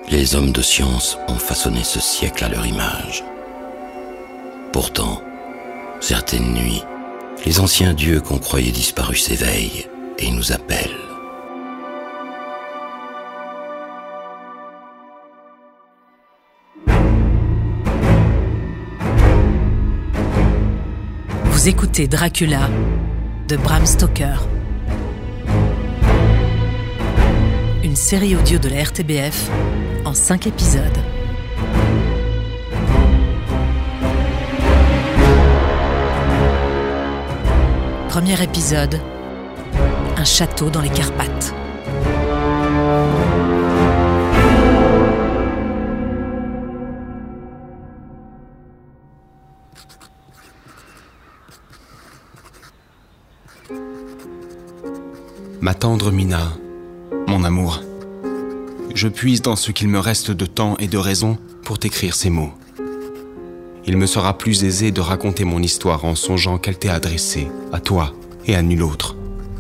Les hommes de science ont façonné ce siècle à leur image. Pourtant, certaines nuits, les anciens dieux qu'on croyait disparus s'éveillent et nous appellent. Vous écoutez Dracula de Bram Stoker. Une série audio de la RTBF en 5 épisodes. Premier épisode, un château dans les Carpates. Ma tendre Mina, mon amour, je puise dans ce qu'il me reste de temps et de raison pour t'écrire ces mots. Il me sera plus aisé de raconter mon histoire en songeant qu'elle t'est adressée, à toi et à nul autre.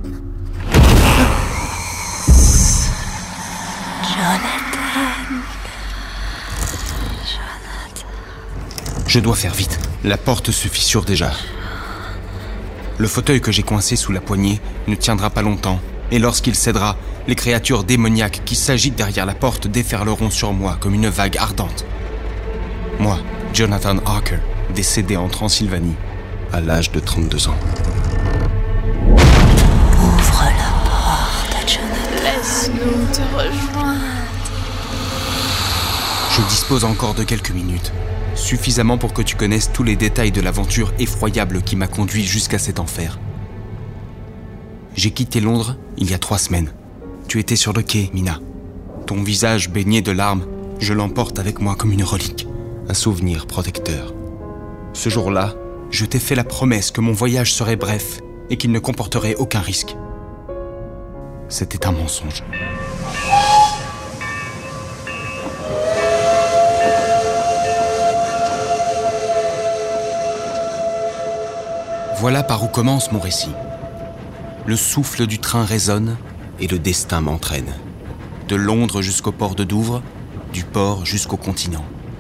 Je dois faire vite, la porte se fissure déjà. Le fauteuil que j'ai coincé sous la poignée ne tiendra pas longtemps, et lorsqu'il cédera, les créatures démoniaques qui s'agitent derrière la porte déferleront sur moi comme une vague ardente. Moi, Jonathan Harker, décédé en Transylvanie, à l'âge de 32 ans. Ouvre la porte, Jonathan. Laisse-nous te rejoindre. Je dispose encore de quelques minutes, suffisamment pour que tu connaisses tous les détails de l'aventure effroyable qui m'a conduit jusqu'à cet enfer. J'ai quitté Londres il y a 3 semaines. Tu étais sur le quai, Mina. Ton visage baigné de larmes, je l'emporte avec moi comme une relique, un souvenir protecteur. Ce jour-là, je t'ai fait la promesse que mon voyage serait bref et qu'il ne comporterait aucun risque. C'était un mensonge. Voilà par où commence mon récit. Le souffle du train résonne et le destin m'entraîne. De Londres jusqu'au port de Douvres, du port jusqu'au continent.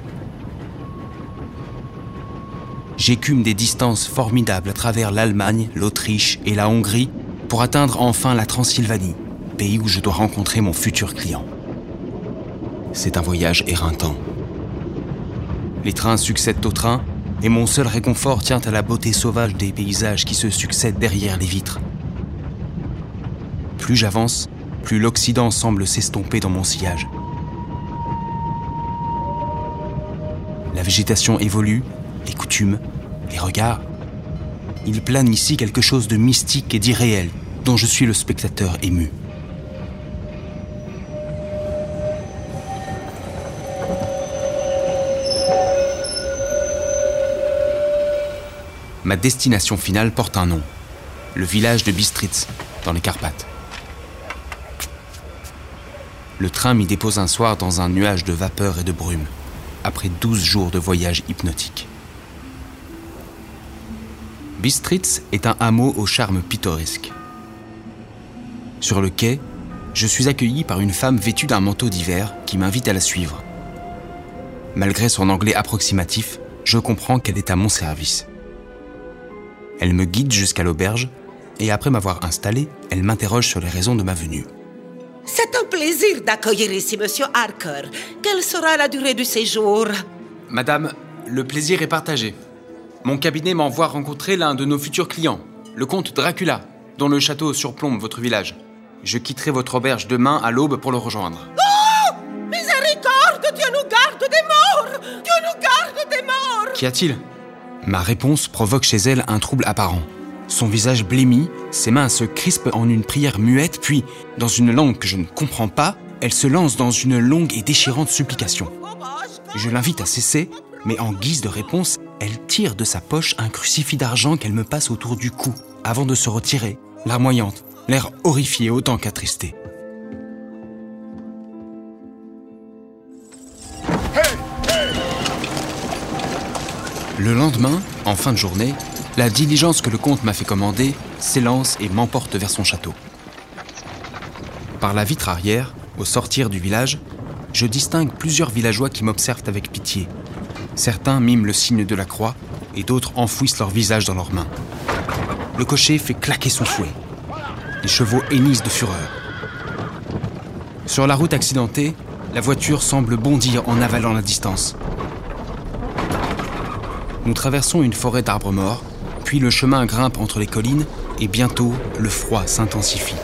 J'écume des distances formidables à travers l'Allemagne, l'Autriche et la Hongrie pour atteindre enfin la Transylvanie, pays où je dois rencontrer mon futur client. C'est un voyage éreintant. Les trains succèdent aux trains et mon seul réconfort tient à la beauté sauvage des paysages qui se succèdent derrière les vitres. Plus j'avance, plus l'Occident semble s'estomper dans mon sillage. La végétation évolue, les coutumes, les regards. Il plane ici quelque chose de mystique et d'irréel, dont je suis le spectateur ému. Ma destination finale porte un nom, le village de Bistritz, dans les Carpates. Le train m'y dépose un soir dans un nuage de vapeur et de brume, après 12 jours de voyage hypnotique. Bistritz est un hameau au charme pittoresque. Sur le quai, je suis accueilli par une femme vêtue d'un manteau d'hiver qui m'invite à la suivre. Malgré son anglais approximatif, je comprends qu'elle est à mon service. Elle me guide jusqu'à l'auberge et après m'avoir installé, elle m'interroge sur les raisons de ma venue. C'est un plaisir d'accueillir ici Monsieur Harker. Quelle sera la durée du séjour? Madame, le plaisir est partagé. Mon cabinet m'envoie rencontrer l'un de nos futurs clients, le comte Dracula, dont le château surplombe votre village. Je quitterai votre auberge demain à l'aube pour le rejoindre. Oh! Miséricorde! Dieu nous garde des morts! Dieu nous garde des morts! Qu'y a-t-il ? Ma réponse provoque chez elle un trouble apparent. Son visage blêmit, ses mains se crispent en une prière muette, puis, dans une langue que je ne comprends pas, elle se lance dans une longue et déchirante supplication. Je l'invite à cesser, mais en guise de réponse, elle tire de sa poche un crucifix d'argent qu'elle me passe autour du cou, avant de se retirer, larmoyante, l'air horrifié autant qu'attristé. Le lendemain, en fin de journée, la diligence que le comte m'a fait commander s'élance et m'emporte vers son château. Par la vitre arrière, au sortir du village, je distingue plusieurs villageois qui m'observent avec pitié. Certains miment le signe de la croix et d'autres enfouissent leur visage dans leurs mains. Le cocher fait claquer son fouet. Les chevaux hennissent de fureur. Sur la route accidentée, la voiture semble bondir en avalant la distance. Nous traversons une forêt d'arbres morts, puis le chemin grimpe entre les collines et bientôt le froid s'intensifie.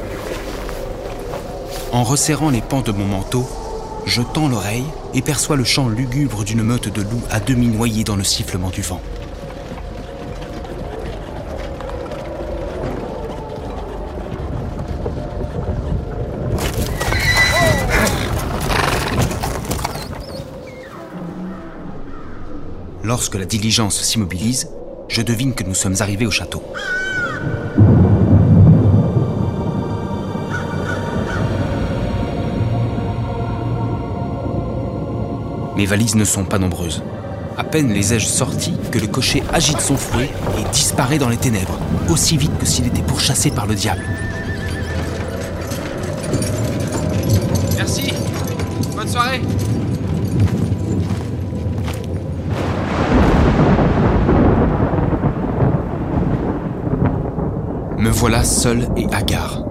En resserrant les pans de mon manteau, je tends l'oreille et perçois le chant lugubre d'une meute de loups à demi noyés dans le sifflement du vent. Lorsque la diligence s'immobilise, je devine que nous sommes arrivés au château. Mes valises ne sont pas nombreuses. À peine les ai-je sorties que le cocher agite son fouet et disparaît dans les ténèbres, aussi vite que s'il était pourchassé par le diable. Merci. Bonne soirée. Me voilà seul et hagard.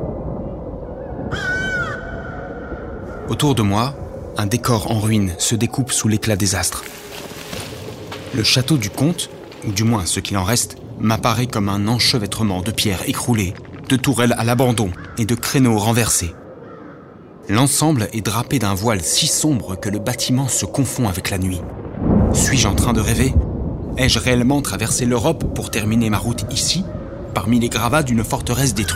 Autour de moi, un décor en ruine se découpe sous l'éclat des astres. Le château du comte, ou du moins ce qu'il en reste, m'apparaît comme un enchevêtrement de pierres écroulées, de tourelles à l'abandon et de créneaux renversés. L'ensemble est drapé d'un voile si sombre que le bâtiment se confond avec la nuit. Suis-je en train de rêver ? Ai-je réellement traversé l'Europe pour terminer ma route ici, parmi les gravats d'une forteresse détruite ?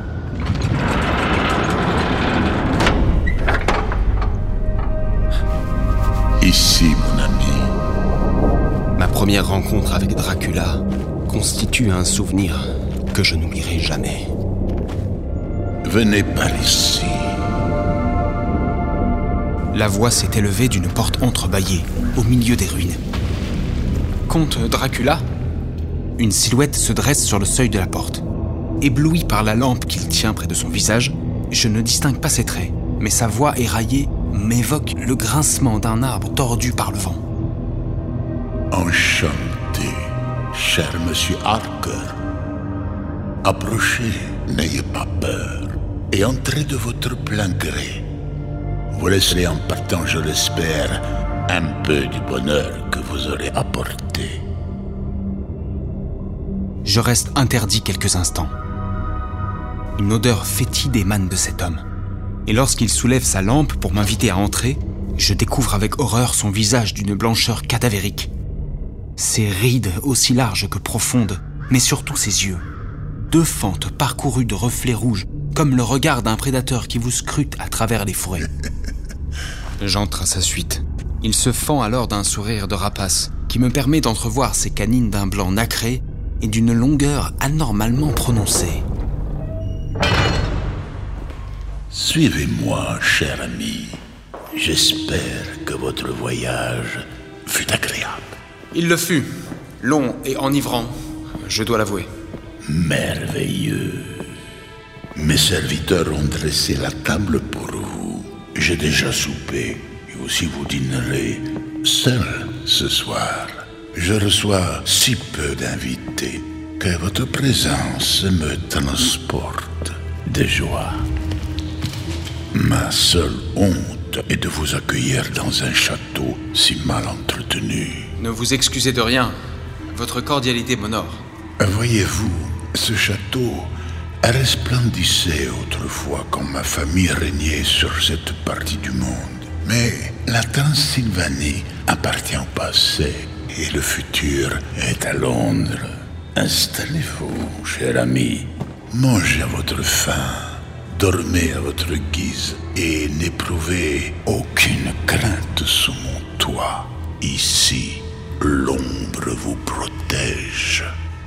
Ici, mon ami. Ma première rencontre avec Dracula constitue un souvenir que je n'oublierai jamais. Venez par ici. La voix s'est élevée d'une porte entrebâillée, au milieu des ruines. Comte Dracula ? Une silhouette se dresse sur le seuil de la porte. Ébloui par la lampe qu'il tient près de son visage, je ne distingue pas ses traits, mais sa voix éraillée m'évoque le grincement d'un arbre tordu par le vent. Enchanté, cher monsieur Harker. Approchez, n'ayez pas peur, et entrez de votre plein gré. Vous laisserez en partant, je l'espère, un peu du bonheur que vous aurez apporté. Je reste interdit quelques instants. Une odeur fétide émane de cet homme. Et lorsqu'il soulève sa lampe pour m'inviter à entrer, je découvre avec horreur son visage d'une blancheur cadavérique. Ses rides aussi larges que profondes, mais surtout ses yeux. 2 fentes parcourues de reflets rouges, comme le regard d'un prédateur qui vous scrute à travers les forêts. J'entre à sa suite. Il se fend alors d'un sourire de rapace qui me permet d'entrevoir ses canines d'un blanc nacré et d'une longueur anormalement prononcée. Suivez-moi, cher ami. J'espère que votre voyage fut agréable. Il le fut. Long et enivrant, je dois l'avouer. Merveilleux. Mes serviteurs ont dressé la table pour vous. J'ai déjà soupé, et aussi vous dînerez seul ce soir. Je reçois si peu d'invités que votre présence me transporte de joie. Ma seule honte est de vous accueillir dans un château si mal entretenu. Ne vous excusez de rien. Votre cordialité m'honore. Voyez-vous, ce château resplendissait autrefois quand ma famille régnait sur cette partie du monde. Mais la Transylvanie appartient au passé et le futur est à Londres. Installez-vous, cher ami. Mangez à votre faim. Dormez à votre guise et n'éprouvez aucune crainte sous mon toit. Ici, l'ombre vous protège.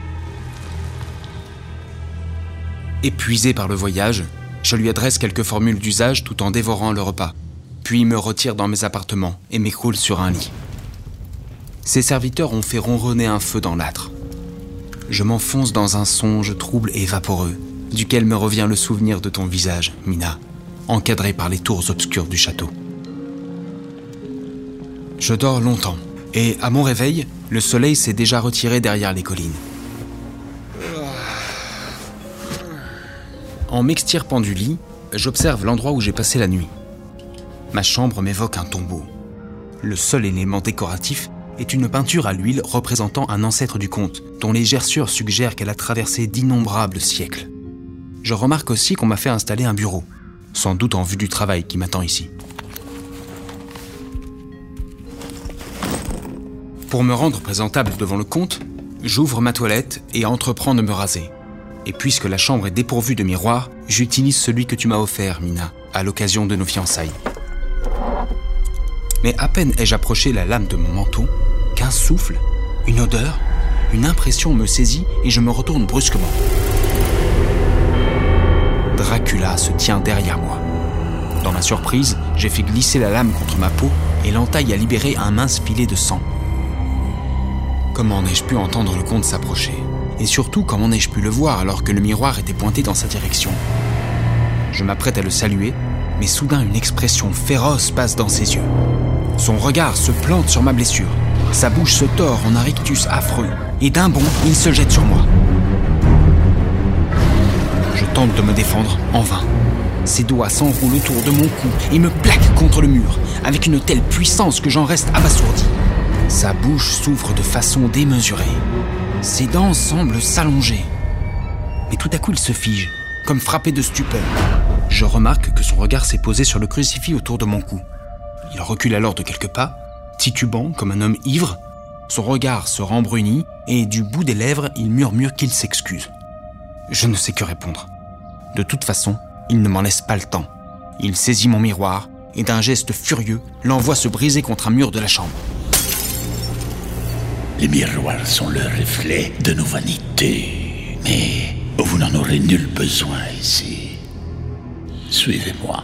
Épuisé par le voyage, je lui adresse quelques formules d'usage tout en dévorant le repas, puis me retire dans mes appartements et m'écroule sur un lit. Ses serviteurs ont fait ronronner un feu dans l'âtre. Je m'enfonce dans un songe trouble et vaporeux, duquel me revient le souvenir de ton visage, Mina, encadré par les tours obscures du château. Je dors longtemps, et à mon réveil, le soleil s'est déjà retiré derrière les collines. En m'extirpant du lit, j'observe l'endroit où j'ai passé la nuit. Ma chambre m'évoque un tombeau. Le seul élément décoratif est une peinture à l'huile représentant un ancêtre du conte, dont les gerçures suggèrent qu'elle a traversé d'innombrables siècles. Je remarque aussi qu'on m'a fait installer un bureau, sans doute en vue du travail qui m'attend ici. Pour me rendre présentable devant le comte, j'ouvre ma toilette et entreprends de me raser. Et puisque la chambre est dépourvue de miroir, j'utilise celui que tu m'as offert, Mina, à l'occasion de nos fiançailles. Mais à peine ai-je approché la lame de mon manteau, qu'un souffle, une odeur, une impression me saisit et je me retourne brusquement. Dracula se tient derrière moi. Dans ma surprise, j'ai fait glisser la lame contre ma peau et l'entaille a libéré un mince filet de sang. Comment n'ai-je pu entendre le comte s'approcher ? Et surtout, comment n'ai-je pu le voir alors que le miroir était pointé dans sa direction ? Je m'apprête à le saluer, mais soudain une expression féroce passe dans ses yeux. Son regard se plante sur ma blessure. Sa bouche se tord en un rictus affreux, et d'un bond, il se jette sur moi. Je tente de me défendre, en vain. Ses doigts s'enroulent autour de mon cou et me plaquent contre le mur, avec une telle puissance que j'en reste abasourdi. Sa bouche s'ouvre de façon démesurée. Ses dents semblent s'allonger. Mais tout à coup, il se fige, comme frappé de stupeur. Je remarque que son regard s'est posé sur le crucifix autour de mon cou. Il recule alors de quelques pas, titubant comme un homme ivre. Son regard se rembrunit et du bout des lèvres, il murmure qu'il s'excuse. Je ne sais que répondre. De toute façon, il ne m'en laisse pas le temps. Il saisit mon miroir et d'un geste furieux, l'envoie se briser contre un mur de la chambre. Les miroirs sont le reflet de nos vanités, mais vous n'en aurez nul besoin ici. Suivez-moi.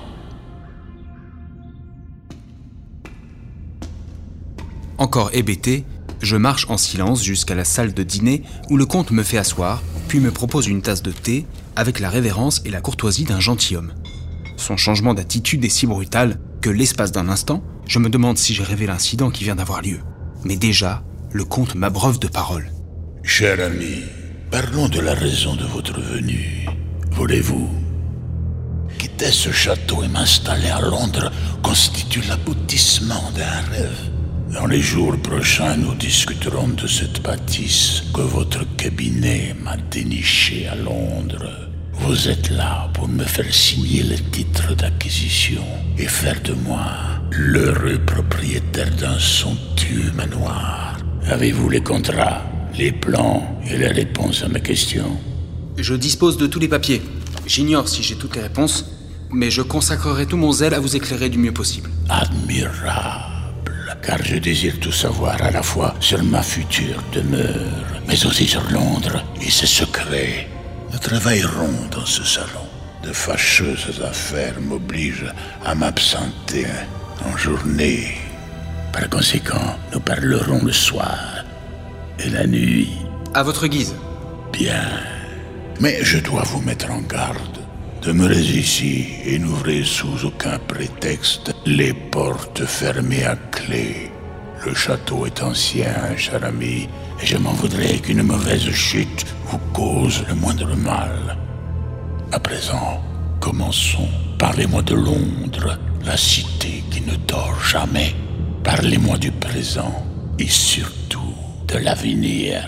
Encore hébété, je marche en silence jusqu'à la salle de dîner où le comte me fait asseoir, puis me propose une tasse de thé avec la révérence et la courtoisie d'un gentilhomme. Son changement d'attitude est si brutal que l'espace d'un instant, je me demande si j'ai rêvé l'incident qui vient d'avoir lieu. Mais déjà, le comte m'abreuve de paroles. Cher ami, parlons de la raison de votre venue. Voulez-vous quitter ce château et m'installer à Londres constitue l'aboutissement d'un rêve. Dans les jours prochains, nous discuterons de cette bâtisse que votre cabinet m'a dénichée à Londres. Vous êtes là pour me faire signer le titre d'acquisition et faire de moi l'heureux propriétaire d'un somptueux manoir. Avez-vous les contrats, les plans et les réponses à mes questions ? Je dispose de tous les papiers. J'ignore si j'ai toutes les réponses, mais je consacrerai tout mon zèle à vous éclairer du mieux possible. Admirable, car je désire tout savoir à la fois sur ma future demeure, mais aussi sur Londres et ses secrets. Nous travaillerons dans ce salon. De fâcheuses affaires m'obligent à m'absenter en journée. Par conséquent, nous parlerons le soir et la nuit. À votre guise. Bien. Mais je dois vous mettre en garde. Demeurez ici et n'ouvrez sous aucun prétexte les portes fermées à clé. Le château est ancien, cher ami, et je m'en voudrais qu'une mauvaise chute vous cause le moindre mal. À présent, commençons. Parlez-moi de Londres, la cité qui ne dort jamais. Parlez-moi du présent et surtout de l'avenir.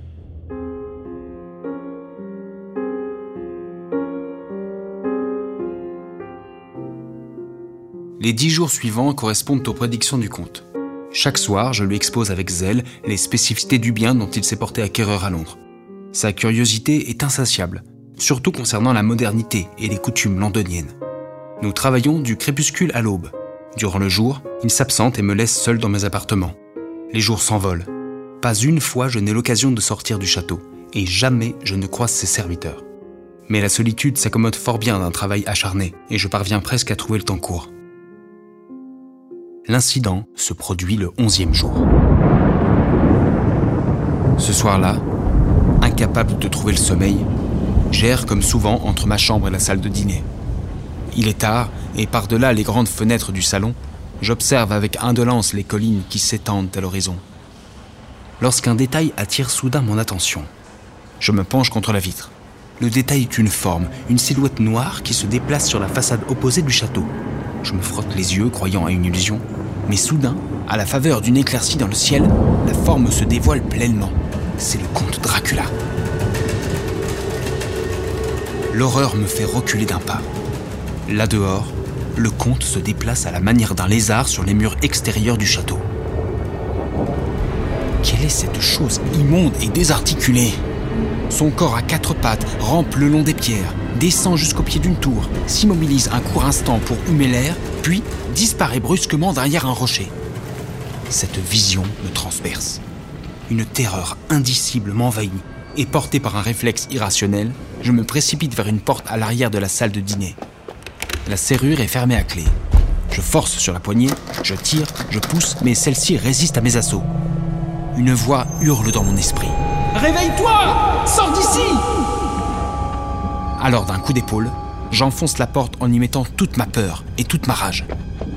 Les 10 jours suivants correspondent aux prédictions du comte. Chaque soir, je lui expose avec zèle les spécificités du bien dont il s'est porté acquéreur à Londres. Sa curiosité est insatiable, surtout concernant la modernité et les coutumes londoniennes. Nous travaillons du crépuscule à l'aube. Durant le jour, il s'absente et me laisse seul dans mes appartements. Les jours s'envolent. Pas une fois je n'ai l'occasion de sortir du château, et jamais je ne croise ses serviteurs. Mais la solitude s'accommode fort bien d'un travail acharné, et je parviens presque à trouver le temps court. L'incident se produit le 11e jour. Ce soir-là, incapable de trouver le sommeil, j'erre comme souvent entre ma chambre et la salle de dîner. Il est tard, et par-delà les grandes fenêtres du salon, J'observe avec indolence les collines qui s'étendent à l'horizon. Lorsqu'un détail attire soudain mon attention, je me penche contre la vitre. Le détail est une forme, une silhouette noire qui se déplace sur la façade opposée du château. Je me frotte les yeux, croyant à une illusion. Mais soudain, à la faveur d'une éclaircie dans le ciel, la forme se dévoile pleinement. C'est le comte Dracula. L'horreur me fait reculer d'un pas. Là dehors, le comte se déplace à la manière d'un lézard sur les murs extérieurs du château. Quelle est cette chose immonde et désarticulée ? Son corps à 4 pattes rampe le long des pierres, descend jusqu'au pied d'une tour, s'immobilise un court instant pour humer l'air, puis disparaît brusquement derrière un rocher. Cette vision me transperce. Une terreur indicible m'envahit, et porté par un réflexe irrationnel, je me précipite vers une porte à l'arrière de la salle de dîner. La serrure est fermée à clé. Je force sur la poignée, je tire, je pousse, mais celle-ci résiste à mes assauts. Une voix hurle dans mon esprit. « Réveille-toi ! Sors d'ici !» Alors d'un coup d'épaule, j'enfonce la porte en y mettant toute ma peur et toute ma rage.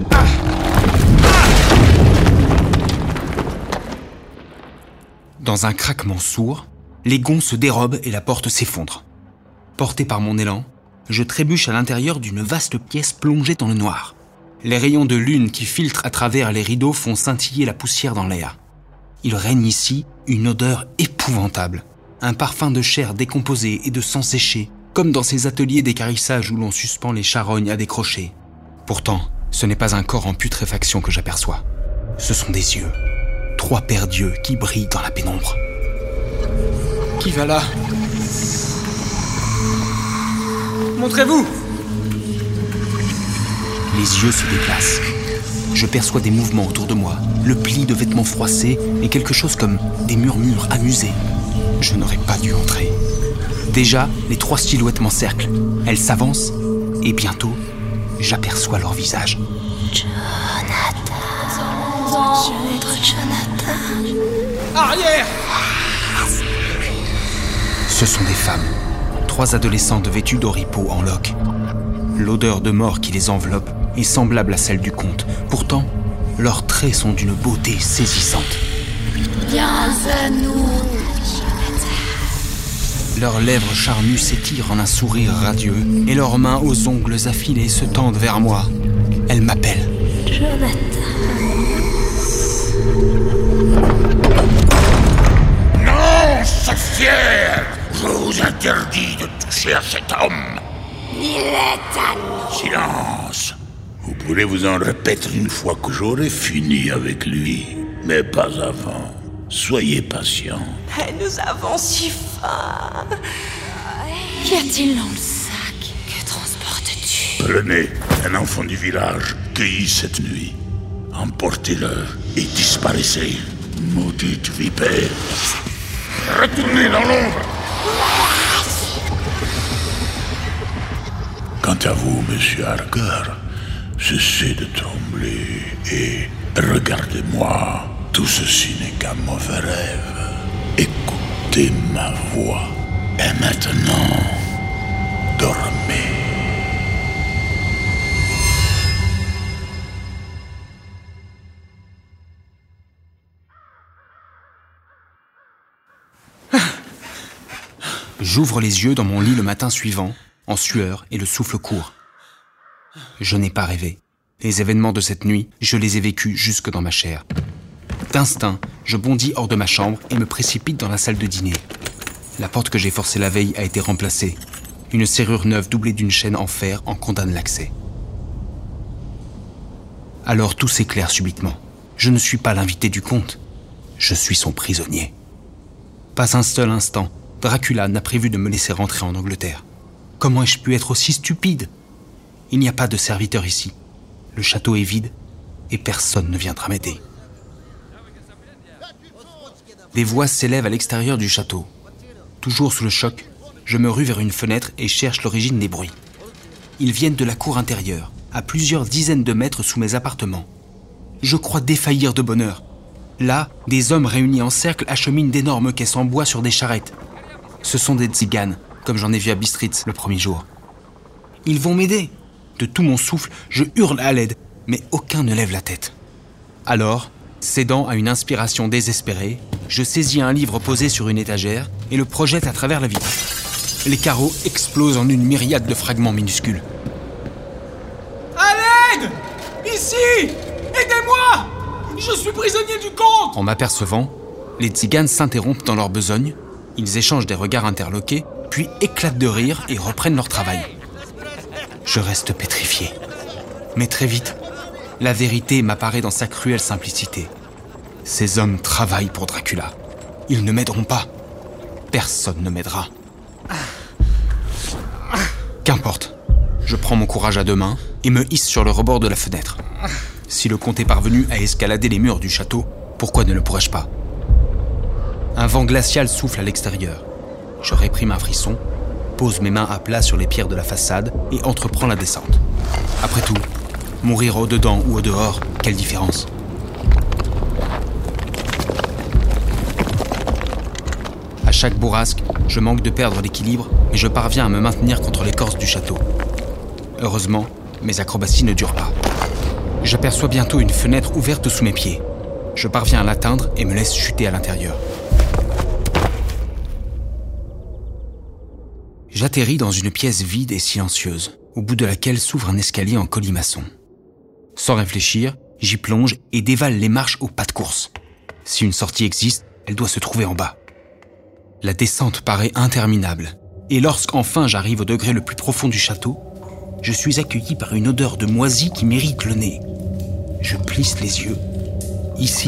Dans un craquement sourd, les gonds se dérobent et la porte s'effondre. Porté par mon élan, je trébuche à l'intérieur d'une vaste pièce plongée dans le noir. Les rayons de lune qui filtrent à travers les rideaux font scintiller la poussière dans l'air. Il règne ici une odeur épouvantable, un parfum de chair décomposée et de sang séché, comme dans ces ateliers d'équarrissage où l'on suspend les charognes à des crochets. Pourtant, ce n'est pas un corps en putréfaction que j'aperçois. Ce sont des yeux, 3 paires d'yeux qui brillent dans la pénombre. Qui va là ? Montrez-vous ! Les yeux se déplacent. Je perçois des mouvements autour de moi, le pli de vêtements froissés et quelque chose comme des murmures amusés. Je n'aurais pas dû entrer. Déjà, les 3 silhouettes m'encerclent. Elles s'avancent et bientôt, j'aperçois leur visage. Jonathan. Arrière ! Ce sont des femmes. 3 adolescentes vêtues d'oripeaux en loques. L'odeur de mort qui les enveloppe est semblable à celle du comte. Pourtant, leurs traits sont d'une beauté saisissante. Viens à nous. Leurs lèvres charnues s'étirent en un sourire radieux et leurs mains aux ongles affilés se tendent vers moi. Elles m'appellent. Jonathan. Non, sorcière! Je vous interdis de toucher à cet homme. Il est à nous. Silence. Vous pourrez vous en répéter une fois que j'aurai fini avec lui, mais pas avant. Soyez patient. Mais nous avons si faim. Qu'y a-t-il dans le sac? Que transportes-tu? Prenez un enfant du village cueilli cette nuit. Emportez-le et disparaissez. Maudite vipère. Retournez dans l'ombre. Quant à vous, monsieur Harker, cessez de trembler et regardez-moi. Tout ceci n'est qu'un mauvais rêve. Écoutez ma voix. Et maintenant, dormez. J'ouvre les yeux dans mon lit le matin suivant, en sueur et le souffle court. Je n'ai pas rêvé. Les événements de cette nuit, je les ai vécus jusque dans ma chair. D'instinct, je bondis hors de ma chambre et me précipite dans la salle de dîner. La porte que j'ai forcée la veille a été remplacée. Une serrure neuve doublée d'une chaîne en fer en condamne l'accès. Alors tout s'éclaire subitement. Je ne suis pas l'invité du comte. Je suis son prisonnier. Pas un seul instant, Dracula n'a prévu de me laisser rentrer en Angleterre. Comment ai-je pu être aussi stupide ? Il n'y a pas de serviteur ici. Le château est vide et personne ne viendra m'aider. Des voix s'élèvent à l'extérieur du château. Toujours sous le choc, je me rue vers une fenêtre et cherche l'origine des bruits. Ils viennent de la cour intérieure, à plusieurs dizaines de mètres sous mes appartements. Je crois défaillir de bonheur. Là, des hommes réunis en cercle acheminent d'énormes caisses en bois sur des charrettes. Ce sont des tziganes, comme j'en ai vu à Bistritz le premier jour. Ils vont m'aider. De tout mon souffle, je hurle à l'aide. mais aucun ne lève la tête. Alors, cédant à une inspiration désespérée, je saisis un livre posé sur une étagère et le projette à travers la vitre. Les carreaux explosent en une myriade de fragments minuscules. À l'aide! Ici! Aidez-moi! Je suis prisonnier du comte! En m'apercevant, les tziganes s'interrompent dans leur besogne, ils échangent des regards interloqués, puis éclatent de rire et reprennent leur travail. Je reste pétrifié. Mais très vite, la vérité m'apparaît dans sa cruelle simplicité. Ces hommes travaillent pour Dracula. Ils ne m'aideront pas. Personne ne m'aidera. Qu'importe. Je prends mon courage à deux mains et me hisse sur le rebord de la fenêtre. Si le comte est parvenu à escalader les murs du château, pourquoi ne le pourrais-je pas? Un vent glacial souffle à l'extérieur. Je réprime un frisson, pose mes mains à plat sur les pierres de la façade et entreprends la descente. Après tout, mourir au-dedans ou au-dehors, quelle différence? À chaque bourrasque, je manque de perdre l'équilibre, mais je parviens à me maintenir contre l'écorce du château. Heureusement, mes acrobaties ne durent pas. J'aperçois bientôt une fenêtre ouverte sous mes pieds. Je parviens à l'atteindre et me laisse chuter à l'intérieur. J'atterris dans une pièce vide et silencieuse, au bout de laquelle s'ouvre un escalier en colimaçon. Sans réfléchir, j'y plonge et dévale les marches au pas de course. Si une sortie existe, elle doit se trouver en bas. La descente paraît interminable, et lorsqu'enfin j'arrive au degré le plus profond du château, je suis accueilli par une odeur de moisi qui m'irrite le nez. Je plisse les yeux. Ici,